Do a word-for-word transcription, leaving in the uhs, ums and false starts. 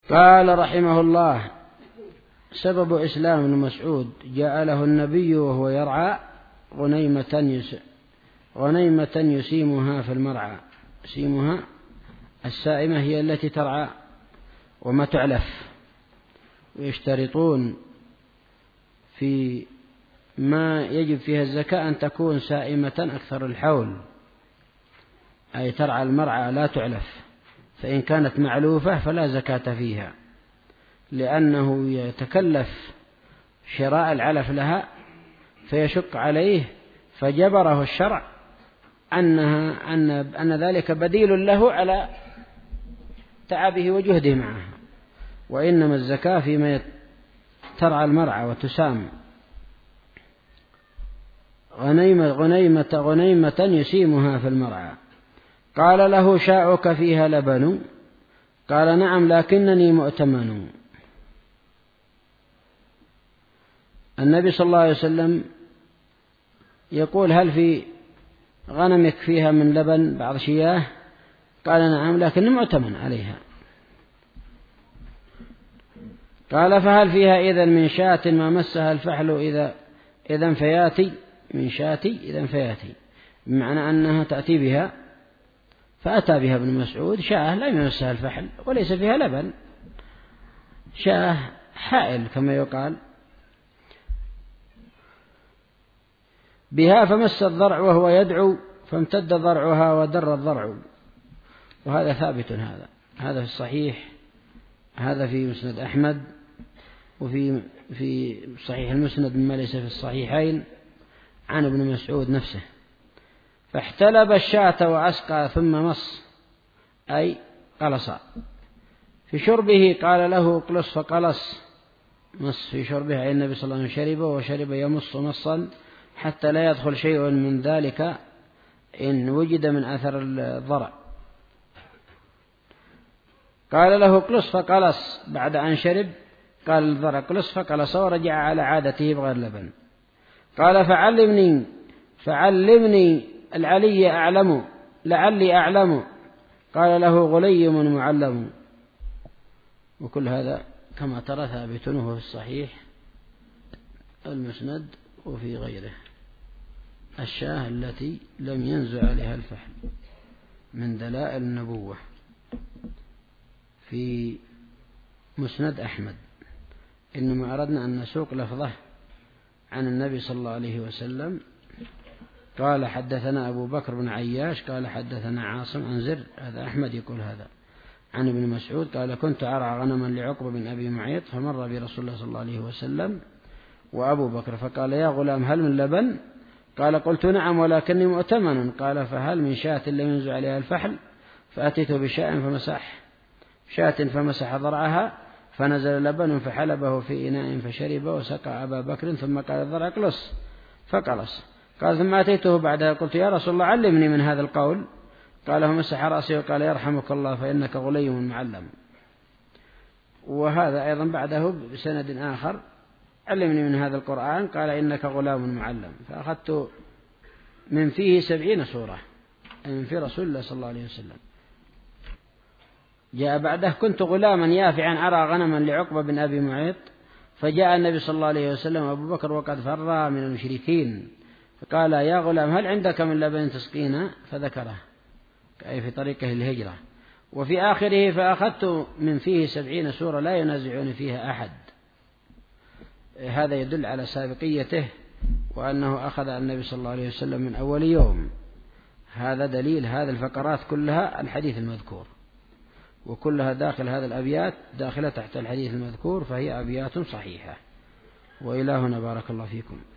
قال رحمه الله: سبب إسلام ابن مسعود: جاء له النبي وهو يرعى غنيمة يس... غنيمة يسيمها في المرعى. يسيمها السائمة هي التي ترعى وما تعلف، ويشترطون في ما يجب فيها الزكاة أن تكون سائمة أكثر الحول، أي ترعى المرعى لا تعلف، فإن كانت معلوفة فلا زكاة فيها، لأنه يتكلف شراء العلف لها فيشق عليه، فجبره الشرع أنها أن أن ذلك بديل له على تعبه وجهده معها، وإنما الزكاة فيما ترعى المرعى وتسام. غنيمة غنيمة غنيمة يسيمها في المرعى. قال له: شاؤك فيها لبن؟ قال: نعم، لكنني مؤتمن. النبي صلى الله عليه وسلم يقول: هل في غنمك فيها من لبن بعض شياه؟ قال: نعم، لكني مؤتمن عليها. قال: فهل فيها إذن من شاة ما مسها الفحل إذا إذا فياتي؟ من شاتي إذا فياتي، بمعنى أنها تأتي بها. فأتى بها ابن مسعود شاة لا يمسها الفحل وليس فيها لبن، شاة حائل كما يقال، بها فمس الضرع وهو يدعو فامتد ضرعها ودر الضرع. وهذا ثابت، هذا هذا في الصحيح، هذا في مسند أحمد، وفي في صحيح المسند مما ليس في الصحيحين عن ابن مسعود نفسه. فاحتلب الشاة وأسقى ثم مص، أي قلص. في شربه قال له: اقلص، فقلص. مص في شربه، أي النبي صلى الله عليه وسلم شرب وشرب يمص مصا حتى لا يدخل شيء من ذلك إن وجد من أثر الضرع. قال له: اقلص، فقلص. بعد أن شرب قال الضرع: اقلص، فقلص، ورجع على عادته بغير لبن. قال: فعلمني فعلمني العلي أعلم لعلي أعلم. قال له: غليم معلم. وكل هذا كما ترى ثابت وهو في الصحيح المسند وفي غيره. الشاة التي لم ينزع عليها الفحل من دلائل النبوة في مسند أحمد. إنما أردنا أن نسوق لفظه عن النبي صلى الله عليه وسلم. قال: حدثنا أبو بكر بن عياش قال: حدثنا عاصم عن زر، هذا أحمد يقول هذا، عن ابن مسعود قال: كنت أرعى غنما لعقبة بن أبي معيط، فمر برسول الله صلى الله عليه وسلم وأبو بكر، فقال: يا غلام، هل من لبن؟ قال: قلت: نعم، ولكني مؤتمن. قال: فهل من شاة لم ينزع عليها الفحل؟ فأتيت بشاة فمسح شاة فمسح ضرعها فنزل لبن فحلبه في إناء فشرب وسقى أبا بكر، ثم قال الضرع: اقلص، فقلص. قال: ثم أتيته بعدها قلت: يا رسول الله، علمني من هذا القول. قال: فمسح رأسه وقال: يرحمك الله، فإنك غليم معلم. وهذا أيضا بعده بسند آخر: علمني من هذا القرآن. قال: إنك غلام معلم. فأخذت من فيه سبعين سورة، من في رسول الله صلى الله عليه وسلم. جاء بعده: كنت غلاما يافعا أرى غنما لعقبة بن أبي معيط، فجاء النبي صلى الله عليه وسلم وأبو بكر وقد فر من المشركين، فقال: يا غلام، هل عندك من لبن تسقينا؟ فذكره، أي في طريقه الهجرة. وفي آخره: فأخذت من فيه سبعين سورة لا ينازعني فيها أحد. هذا يدل على سابقيته وأنه أخذ النبي صلى الله عليه وسلم من أول يوم. هذا دليل، هذه الفقرات كلها الحديث المذكور، وكلها داخل هذا الأبيات داخلة تحت الحديث المذكور، فهي أبيات صحيحة. وإلهنا بارك الله فيكم.